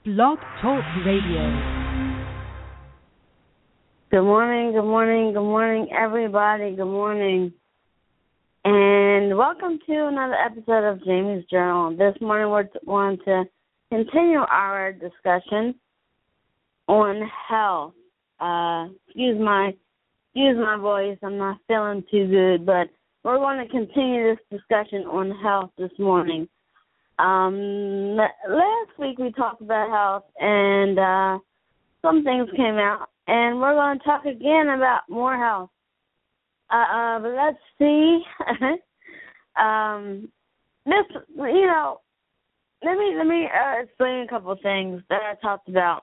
Blog Talk Radio. Good morning, good morning, good morning, everybody. Good morning. And welcome to another episode of Jamie's Journal. This morning we're going to continue our discussion on health. Excuse my voice. I'm not feeling too good, but we're going to continue this discussion on health this morning. Last week we talked about health, and some things came out, and we're going to talk again about more health. But let's see. Let me explain a couple of things that I talked about.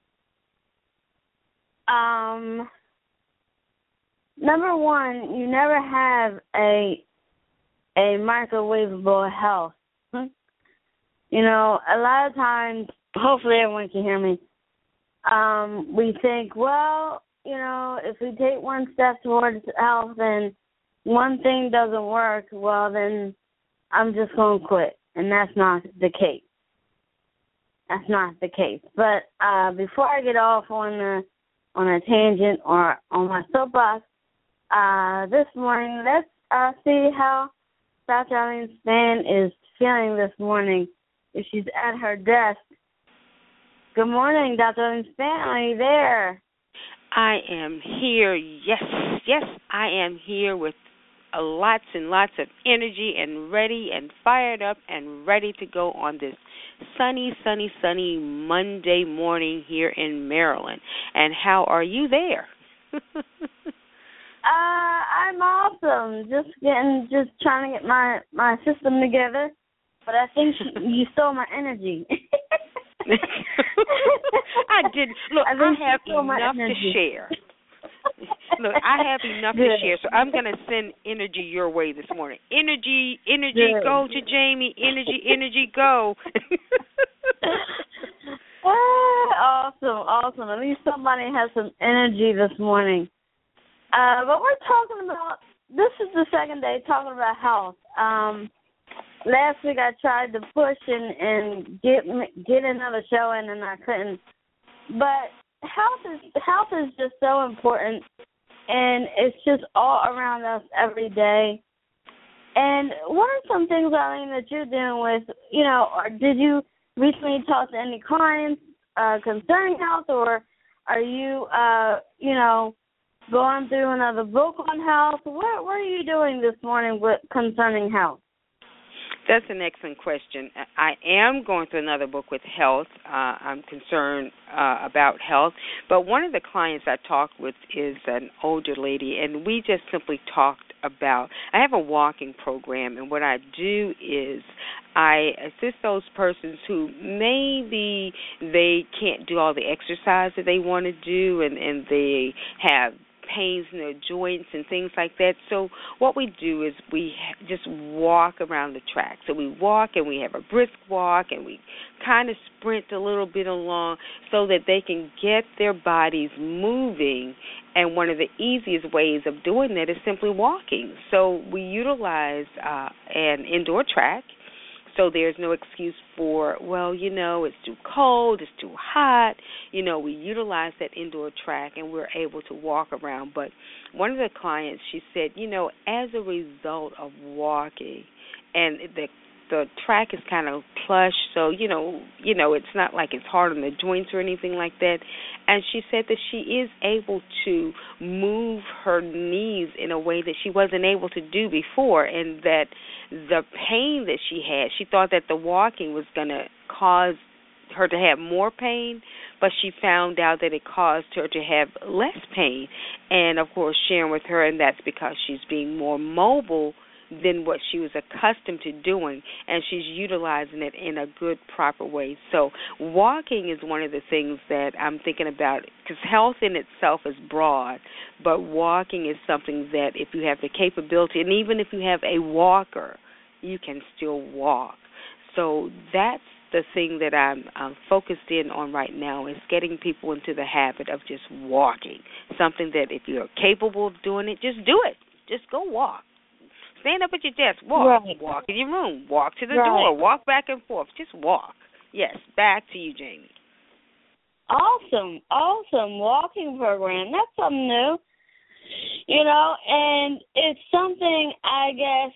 Number one, you never have a microwavable health. You know, a lot of times, hopefully everyone can hear me, we think, well, you know, if we take one step towards health and one thing doesn't work, well, then I'm just going to quit. And that's not the case. That's not the case. But before I get off on a tangent or on my soapbox, this morning, let's see how Dr. Eileen Spann is feeling this morning. If she's at her desk. Good morning, Dr. Eileen Spann. Are you there? I am here. Yes, I am here with lots and lots of energy and ready and fired up and ready to go on this sunny Monday morning here in Maryland. And how are you there? I'm awesome. Just trying to get my system together. But I think you stole my energy. I did. Look, I have enough to share. Look, I have enough to share, so I'm going to send energy your way this morning. Energy, good. Go to Jamie. Energy, go. Awesome. At least somebody has some energy this morning. But we're talking about, this is the second day talking about health. Last week I tried to push and get another show in, and I couldn't. But health is just so important, and it's just all around us every day. And what are some things, Eileen, that you're dealing with? You know, or did you recently talk to any clients concerning health, or are you, going through another book on health? What are you doing this morning concerning health? That's an excellent question. I am going through another book with health. I'm concerned about health. But one of the clients I talked with is an older lady, and we just simply talked about, I have a walking program, and what I do is I assist those persons who maybe they can't do all the exercise that they want to do, and they have pains in their joints and things like that. So what we do is we just walk around the track. So we walk, and we have a brisk walk, and we kind of sprint a little bit along so that they can get their bodies moving. And one of the easiest ways of doing that is simply walking. So we utilize an indoor track. So there's no excuse for, well, you know, it's too cold, it's too hot. You know, we utilize that indoor track, and we're able to walk around. But one of the clients, she said, you know, as a result of walking, and the track is kind of plush, so, you know, it's not like it's hard on the joints or anything like that. And she said that she is able to move her knees in a way that she wasn't able to do before, and that the pain that she had, she thought that the walking was going to cause her to have more pain, but she found out that it caused her to have less pain. And, of course, sharing with her, and that's because she's being more mobile than what she was accustomed to doing, and she's utilizing it in a good, proper way. So walking is one of the things that I'm thinking about, because health in itself is broad, but walking is something that if you have the capability, and even if you have a walker, you can still walk. So that's the thing that I'm focused in on right now, is getting people into the habit of just walking, something that if you're capable of doing it, just do it. Just go walk. Stand up at your desk, walk. Right. Walk in your room, walk to the door, walk back and forth. Just walk. Yes, back to you, Jamie. awesome walking program. That's something new, and it's something I guess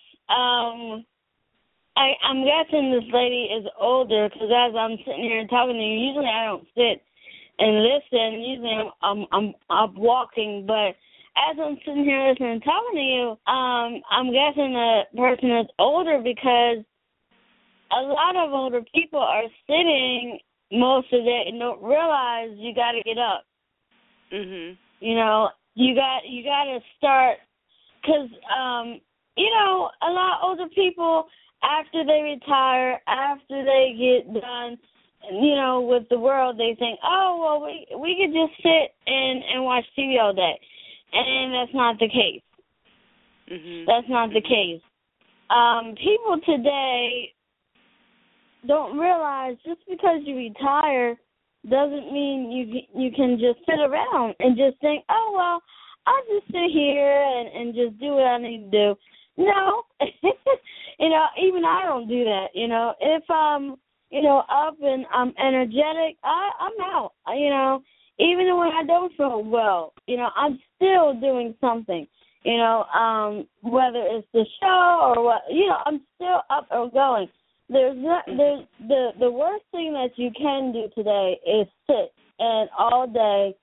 I'm guessing this lady is older because as I'm sitting here talking to you, usually I don't sit and listen. Usually I'm walking, but as I'm sitting here listening and talking to you, I'm guessing the person is older because a lot of older people are sitting most of the day and don't realize you got to get up. Mhm. You got to start because a lot of older people after they retire, after they get done, with the world, they think, oh well, we could just sit and watch TV all day, and that's not the case. Mhm. That's not the case. People today don't realize just because you retire doesn't mean you can just sit around and just think, oh, well, I'll just sit here and just do what I need to do. No. Even I don't do that. If I'm, up and I'm energetic, I'm out. Even when I don't feel well, I'm still doing something. Whether it's the show or what, I'm still up or going. The worst thing that you can do today is sit and all day,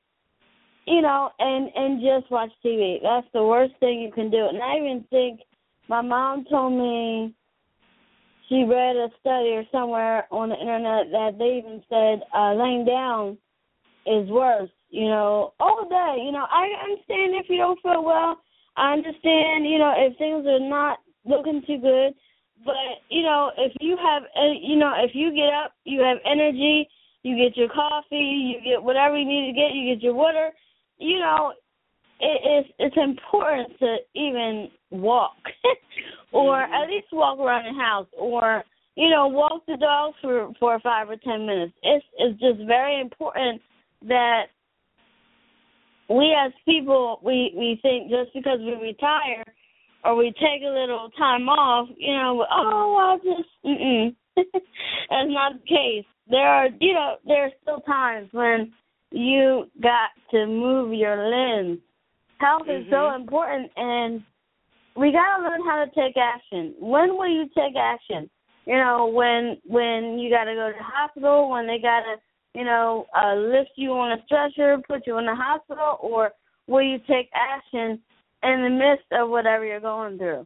and just watch TV. That's the worst thing you can do. And I even think my mom told me she read a study or somewhere on the internet that they even said laying down is worse, all day. I understand if you don't feel well. I understand, if things are not looking too good. But, if you have, if you get up, you have energy, you get your coffee, you get whatever you need to get, you get your water, it's important to even walk or at least walk around the house or, walk the dog for 5 or 10 minutes. It's just very important that we as people, we think just because we retire or we take a little time off, I'll just, that's not the case. There are still times when you got to move your limbs. Health is so important, and we got to learn how to take action. When will you take action? When you got to go to the hospital, when they got to, lift you on a stretcher, put you in the hospital, or will you take action in the midst of whatever you're going through?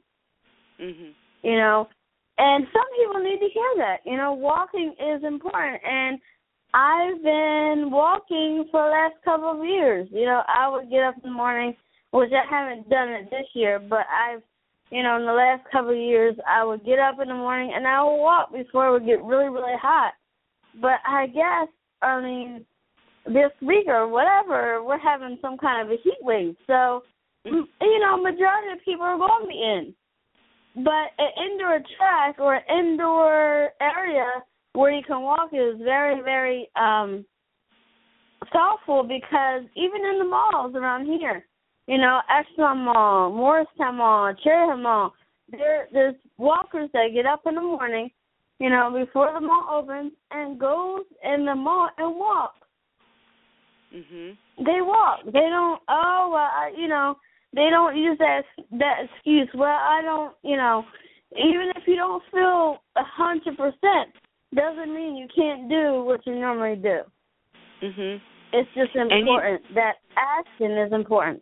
And some people need to hear that. Walking is important, and I've been walking for the last couple of years. I would get up in the morning, which I haven't done it this year, but I've, in the last couple of years, I would get up in the morning and I would walk before it would get really, really hot. But I guess, this week or whatever, we're having some kind of a heat wave. So, majority of people are going to be in. But an indoor track or an indoor area where you can walk is very, very thoughtful because even in the malls around here, Exxon Mall, Morristown Mall, Cherry Hill Mall, there's walkers that get up in the morning, before the mall opens and goes in the mall and walk. They walk. They don't, they don't use that excuse. Well, I don't, even if you don't feel 100%, doesn't mean you can't do what you normally do. It's just important. That action is important.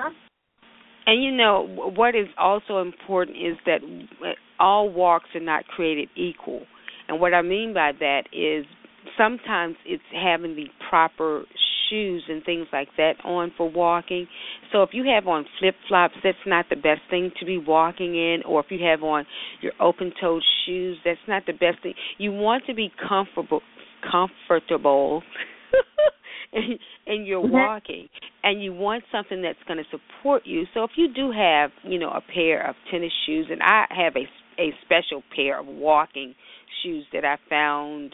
And what is also important is that all walks are not created equal. And what I mean by that is sometimes it's having the proper shoes and things like that on for walking. So if you have on flip-flops, that's not the best thing to be walking in. Or if you have on your open-toed shoes, that's not the best thing. You want to be comfortable and you're walking, and you want something that's going to support you. So if you do have, a pair of tennis shoes, and I have a special pair of walking shoes that I found,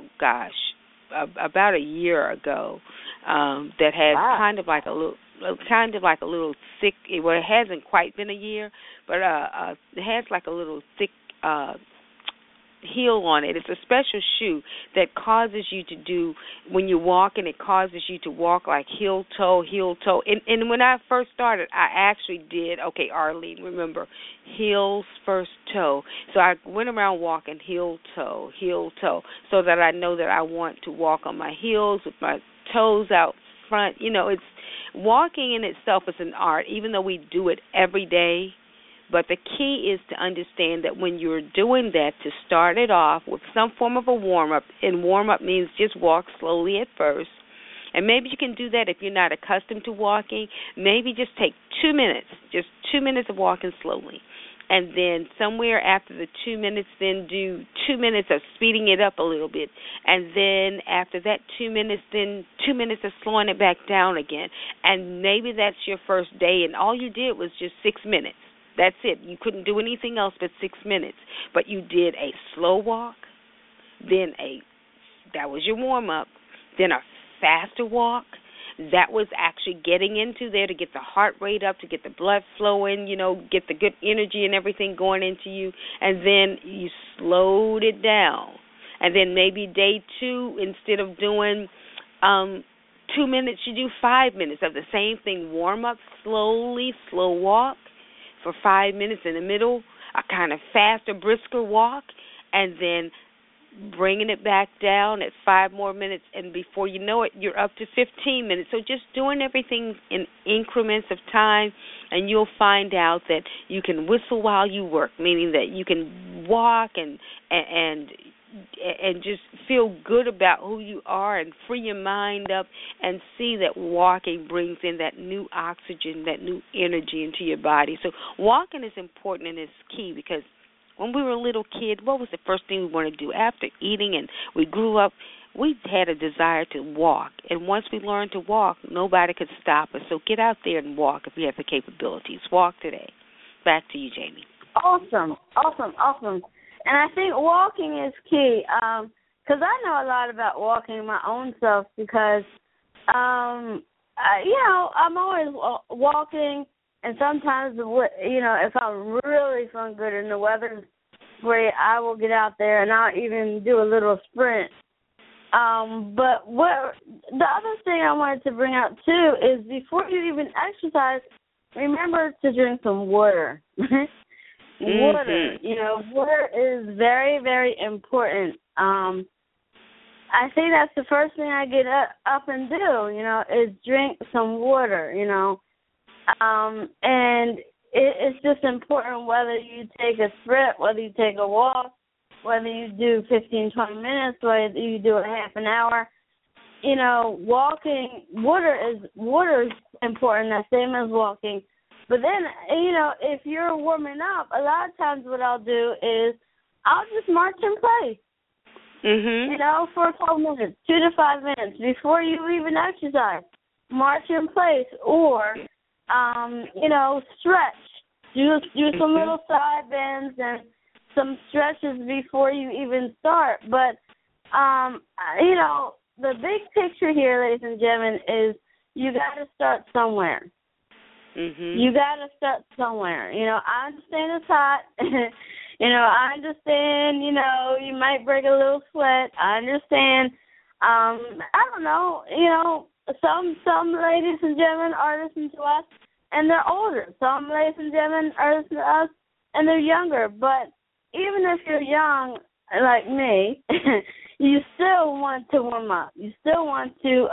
about a year ago, that has kind of like a little thick. Well, it hasn't quite been a year, but it has like a little thick heel on it. It's a special shoe that causes you to do, when you walk, and it causes you to walk like heel toe. And when I first started, I actually did, okay, Arlene, remember, heels first toe. So I went around walking heel toe, so that I know that I want to walk on my heels with my toes out front. It's walking in itself is an art, even though we do it every day. But the key is to understand that when you're doing that, to start it off with some form of a warm-up, and warm-up means just walk slowly at first. And maybe you can do that if you're not accustomed to walking. Maybe just take 2 minutes, just 2 minutes of walking slowly. And then somewhere after the 2 minutes, then do 2 minutes of speeding it up a little bit. And then after that 2 minutes, then 2 minutes of slowing it back down again. And maybe that's your first day, and all you did was just 6 minutes. That's it. You couldn't do anything else but 6 minutes. But you did a slow walk, then that was your warm-up, then a faster walk. That was actually getting into there to get the heart rate up, to get the blood flowing, get the good energy and everything going into you. And then you slowed it down. And then maybe day 2, instead of doing 2 minutes, you do 5 minutes of the same thing. Warm up slowly, slow walk for 5 minutes in the middle, a kind of faster, brisker walk, and then bringing it back down at 5 more minutes, and before you know it, you're up to 15 minutes. So just doing everything in increments of time, and you'll find out that you can whistle while you work, meaning that you can walk and just feel good about who you are and free your mind up and see that walking brings in that new oxygen, that new energy into your body. So walking is important and it's key, because when we were a little kid, what was the first thing we wanted to do? After eating and we grew up, we had a desire to walk. And once we learned to walk, nobody could stop us. So get out there and walk if you have the capabilities. Walk today. Back to you, Jamie. Awesome. And I think walking is key, because I know a lot about walking my own self, because, I'm always walking, and sometimes, if I'm really feeling good and the weather's great, I will get out there and I'll even do a little sprint. But the other thing I wanted to bring out, too, is before you even exercise, remember to drink some water. Water, water is very, very important. I think that's the first thing I get up and do, is drink some water, and it's just important whether you take a sprint, whether you take a walk, whether you do 15, 20 minutes, whether you do a half an hour. Walking, water is important, the same as walking. But then, if you're warming up, a lot of times what I'll do is I'll just march in place, for a couple minutes, 2 to 5 minutes before you even exercise. March in place, or, stretch. Do some little side bends and some stretches before you even start. But, the big picture here, ladies and gentlemen, is you got to start somewhere. You got to start somewhere. I understand it's hot. I understand, you might break a little sweat. I understand, I don't know, some ladies and gentlemen are listening to us and they're older. Some ladies and gentlemen are listening to us and they're younger. But even if you're young, like me, you still want to warm up. You still want to,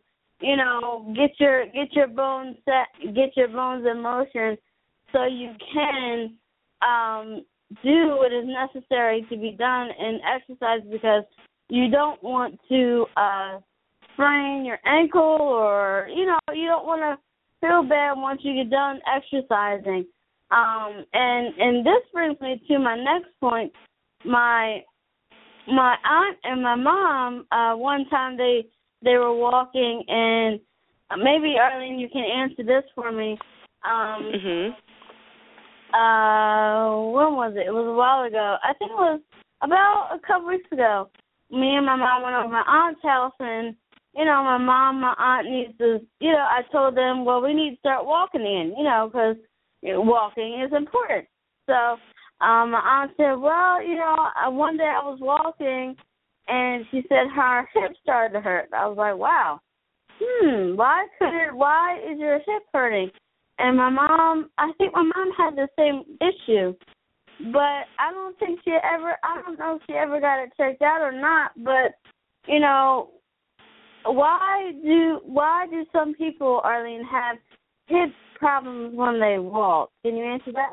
get your bones set, get your bones in motion, so you can do what is necessary to be done in exercise, because you don't want to sprain your ankle, or you don't want to feel bad once you get done exercising. And this brings me to my next point. My aunt and my mom, one time they were walking, and maybe, Arlene, you can answer this for me. When was it? It was a while ago. I think it was about a couple weeks ago. Me and my mom went over to my aunt's house, and, my aunt needs to, I told them, well, we need to start walking in, because walking is important. So My aunt said, well, one day I was walking, and she said her hip started to hurt. I was like, wow, why is your hip hurting? And I think my mom had the same issue, but I don't know if she ever got it checked out or not, but, why do some people, Arlene, have hip problems when they walk? Can you answer that?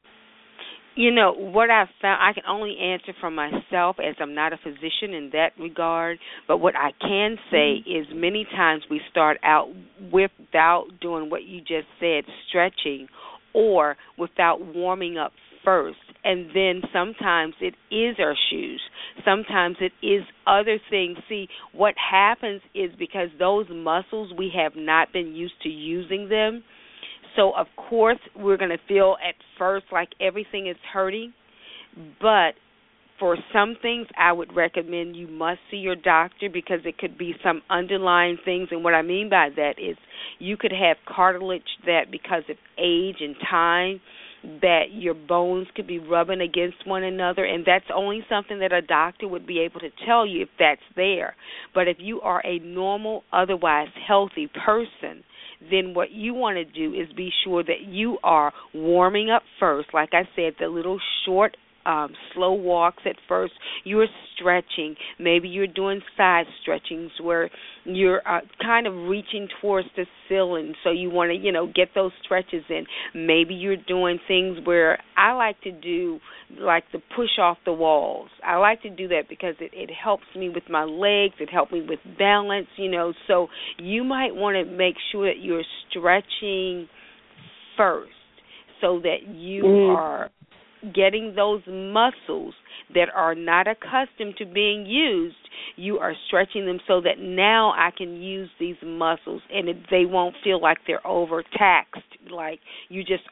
What I've found, I can only answer for myself as I'm not a physician in that regard, but what I can say is many times we start out without doing what you just said, stretching, or without warming up first. And then sometimes it is our shoes. Sometimes it is other things. See, what happens is because those muscles, we have not been used to using them. So, of course, we're going to feel at first like everything is hurting. But for some things, I would recommend you must see your doctor because it could be some underlying things. And what I mean by that is you could have cartilage that because of age and time, that your bones could be rubbing against one another, and that's only something that a doctor would be able to tell you if that's there. But if you are a normal, otherwise healthy person, then what you want to do is be sure that you are warming up first. Like I said, the little short, slow walks at first. You're stretching. Maybe you're doing side stretchings where you're kind of reaching towards the ceiling, so you want to, get those stretches in. Maybe you're doing things where I like to do, like the push off the walls. I like to do that because it helps me with my legs. It helps me with balance, So you might want to make sure that you're stretching first so that you are getting those muscles that are not accustomed to being used, you are stretching them so that now I can use these muscles and they won't feel like they're overtaxed, like you just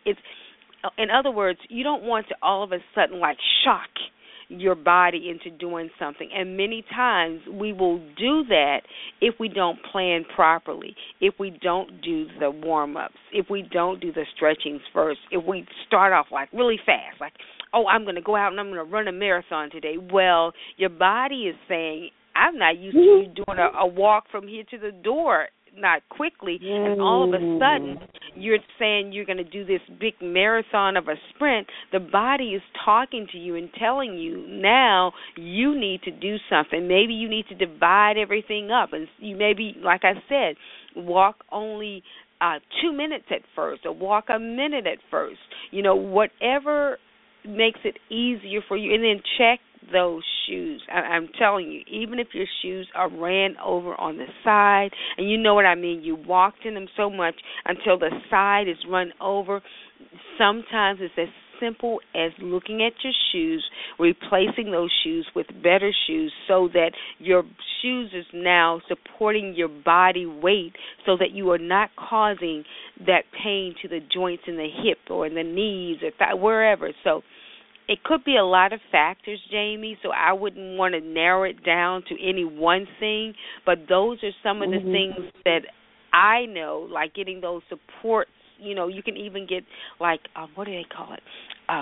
in other words, you don't want to all of a sudden like shock your body into doing something. And many times we will do that if we don't plan properly, if we don't do the warm-ups, if we don't do the stretchings first, if we start off like really fast, like, oh, I'm going to go out and I'm going to run a marathon today. Well, your body is saying, I'm not used to you doing a walk from here to the door not quickly, and all of a sudden you're saying you're going to do this big marathon of a sprint. The body is talking to you and telling you now you need to do something. Maybe you need to divide everything up, and you maybe, like I said, walk only 2 minutes at first or walk a minute at first. Whatever makes it easier for you, and then check those shoes. I'm telling you, even if your shoes are ran over on the side, and you know what I mean, you walked in them so much until the side is run over, sometimes it's as simple as looking at your shoes, replacing those shoes with better shoes so that your shoes is now supporting your body weight so that you are not causing that pain to the joints in the hip or in the knees or wherever. So it could be a lot of factors, Jamie, so I wouldn't want to narrow it down to any one thing, but those are some of the things that I know, like getting those supports. You can even get, like, what do they call it?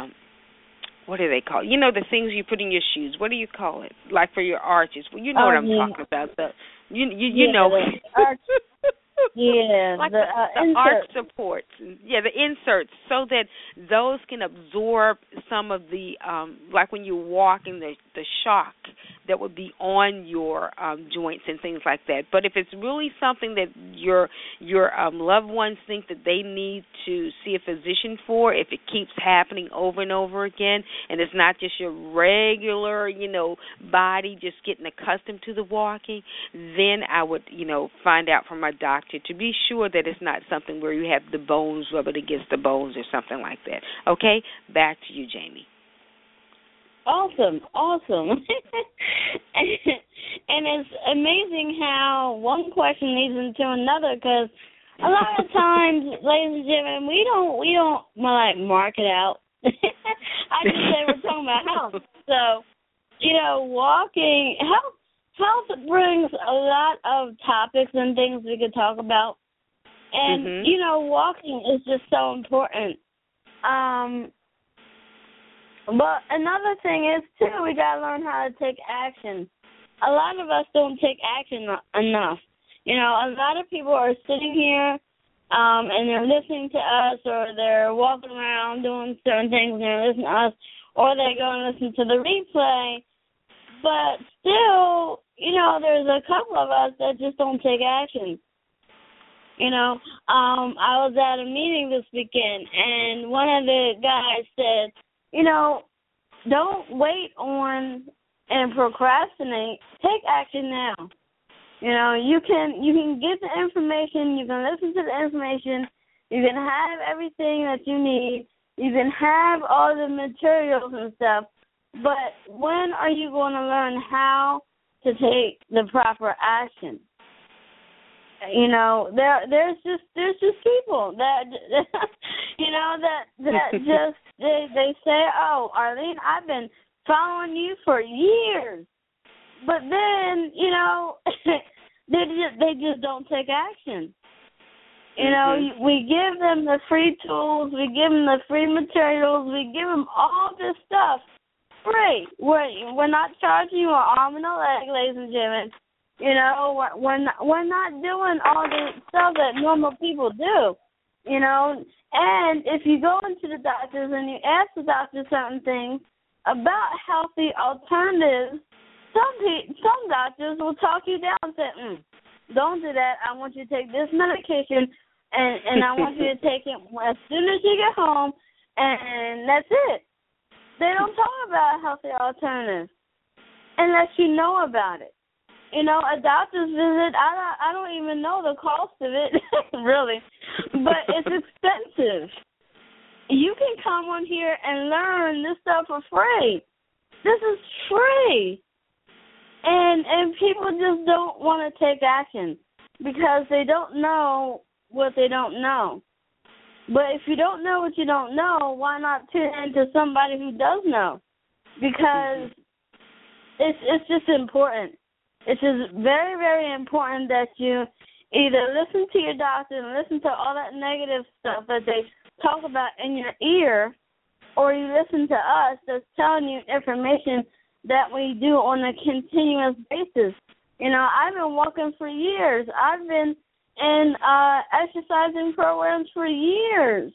The things you put in your shoes. What do you call it? Like for your arches. Well, you know what I'm talking about. You know. Yeah, like the arch supports. Yeah, the inserts, so that those can absorb some of the, like when you're walking, the shock that would be on your joints and things like that. But if it's really something that your loved ones think that they need to see a physician for, if it keeps happening over and over again, and it's not just your regular, body just getting accustomed to the walking, then I would, find out from my doctor to be sure that it's not something where you have the bones rubbing against the bones or something like that. Okay? Back to you, Jamie. Awesome. And it's amazing how one question leads into another, because a lot of times, ladies and gentlemen, we don't like mark it out. I just say we're talking about health. So, walking, health brings a lot of topics and things we could talk about. And, walking is just so important. But another thing is, too, we got to learn how to take action. A lot of us don't take action enough. You know, a lot of people are sitting here and they're listening to us, or they're walking around doing certain things and they're listening to us, or they go and listen to the replay. But still, you know, there's a couple of us that just don't take action. You know, I was at a meeting this weekend, and one of the guys said, you know, don't wait on and procrastinate. Take action now. You know, you can get the information, you can listen to the information, you can have everything that you need, you can have all the materials and stuff, but when are you going to learn how to take the proper action? You know, there's just people that you know that just they say, "Oh, Arlene, I've been following you for years," but then you know they just don't take action. You know, we give them the free tools, we give them the free materials, we give them all this stuff free. We're not charging you an arm and a leg, ladies and gentlemen. You know, we're not doing all the stuff that normal people do, you know. And if you go into the doctors and you ask the doctor certain things about healthy alternatives, some doctors will talk you down and say, don't do that. I want you to take this medication, and I want you to take it as soon as you get home, and that's it. They don't talk about healthy alternatives unless you know about it. You know, a doctor's visit, I don't even know the cost of it, really, but it's expensive. You can come on here and learn this stuff for free. This is free. And people just don't want to take action because they don't know what they don't know. But if you don't know what you don't know, why not tune into somebody who does know? Because it's just important. It's just very, very important that you either listen to your doctor and listen to all that negative stuff that they talk about in your ear, or you listen to us that's telling you information that we do on a continuous basis. You know, I've been walking for years. I've been in exercising programs for years.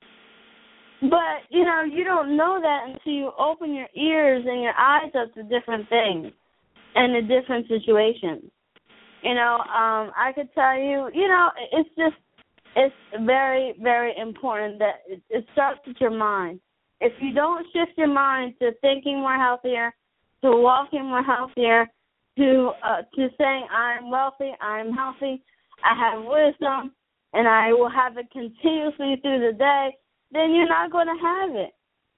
But, you know, you don't know that until you open your ears and your eyes up to different things and the different situations. You know, I could tell you, you know, it's very, very important that it starts with your mind. If you don't shift your mind to thinking more healthier, to walking more healthier, to saying I'm wealthy, I'm healthy, I have wisdom, and I will have it continuously through the day, then you're not going to have it.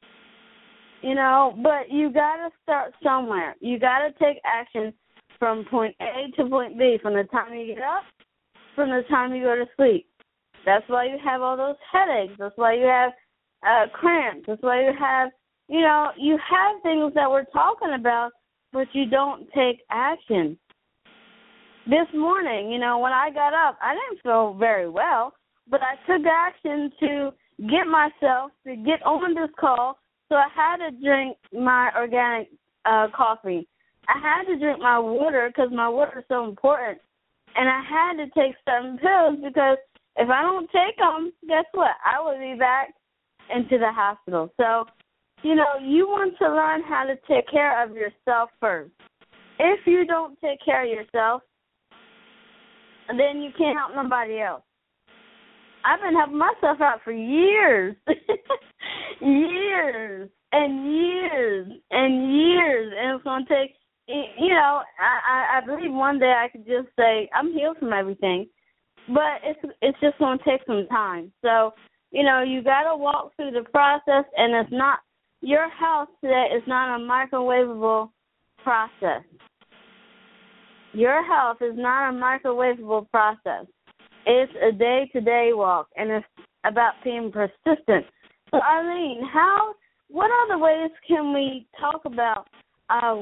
You know, but you got to start somewhere. You got to take action from point A to point B, from the time you get up, from the time you go to sleep. That's why you have all those headaches. That's why you have cramps. That's why you have, you know, you have things that we're talking about, but you don't take action. This morning, you know, when I got up, I didn't feel very well, but I took action to get myself to get on this call. So I had to drink my organic coffee. I had to drink my water because my water is so important. And I had to take certain pills because if I don't take them, guess what? I will be back into the hospital. So, you know, you want to learn how to take care of yourself first. If you don't take care of yourself, then you can't help nobody else. I've been helping myself out for years, years and years and years, and it's going to take, you know, I believe one day I could just say I'm healed from everything, but it's just going to take some time. So, you know, you got to walk through the process, and it's not, your health today is not a microwavable process. Your health is not a microwavable process. It's a day-to-day walk, and it's about being persistent. So, Arlene, what other ways can we talk about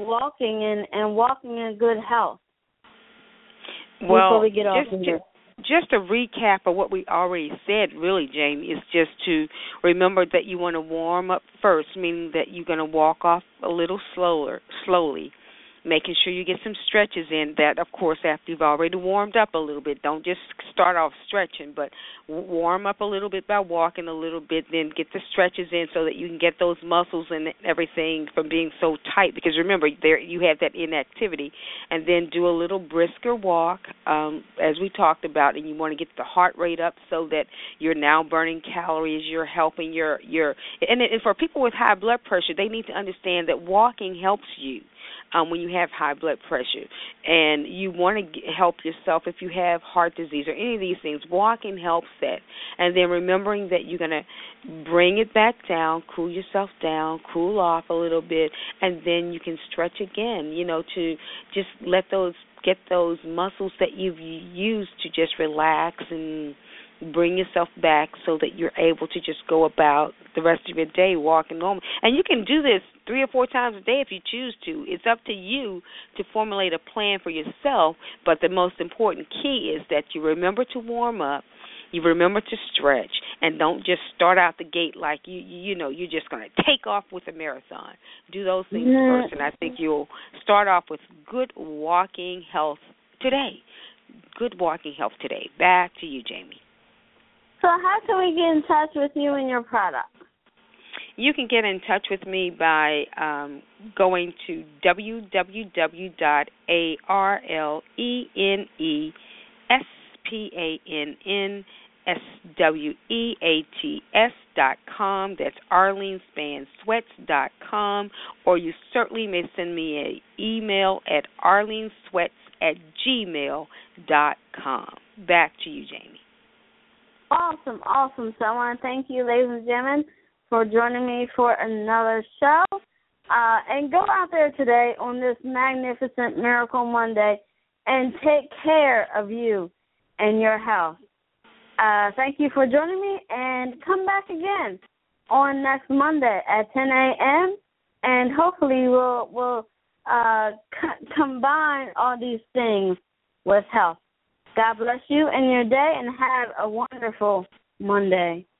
walking and walking in good health before we get off of here? just a recap of what we already said, really, Jamie, is just to remember that you want to warm up first, meaning that you're going to walk off a little slowly, making sure you get some stretches in. That, of course, after you've already warmed up a little bit. Don't just start off stretching, but warm up a little bit by walking a little bit, then get the stretches in so that you can get those muscles and everything from being so tight. Because remember, there you have that inactivity. And then do a little brisker walk, as we talked about, and you want to get the heart rate up so that you're now burning calories. You're helping and for people with high blood pressure, they need to understand that walking helps you. When you have high blood pressure, and you want to help yourself if you have heart disease or any of these things, walking helps that. And then remembering that you're going to bring it back down, cool yourself down, cool off a little bit, and then you can stretch again, to just get those muscles that you've used to just relax and bring yourself back so that you're able to just go about the rest of your day walking normal. And you can do this 3 or 4 times a day if you choose to. It's up to you to formulate a plan for yourself, but the most important key is that you remember to warm up, you remember to stretch, and don't just start out the gate like you're just going to take off with a marathon. Do those things first, and I think you'll start off with good walking health today. Good walking health today. Back to you, Jamie. So how can we get in touch with you and your product? You can get in touch with me by going to www.arlenespansweats.com. That's arlenespansweats.com. Or you certainly may send me an email at arlenesweats@gmail.com. Back to you, Jamie. Awesome. So I want to thank you, ladies and gentlemen, for joining me for another show. And go out there today on this magnificent Miracle Monday and take care of you and your health. Thank you for joining me, and come back again on next Monday at 10 a.m. And hopefully we'll combine all these things with health. God bless you and your day, and have a wonderful Monday.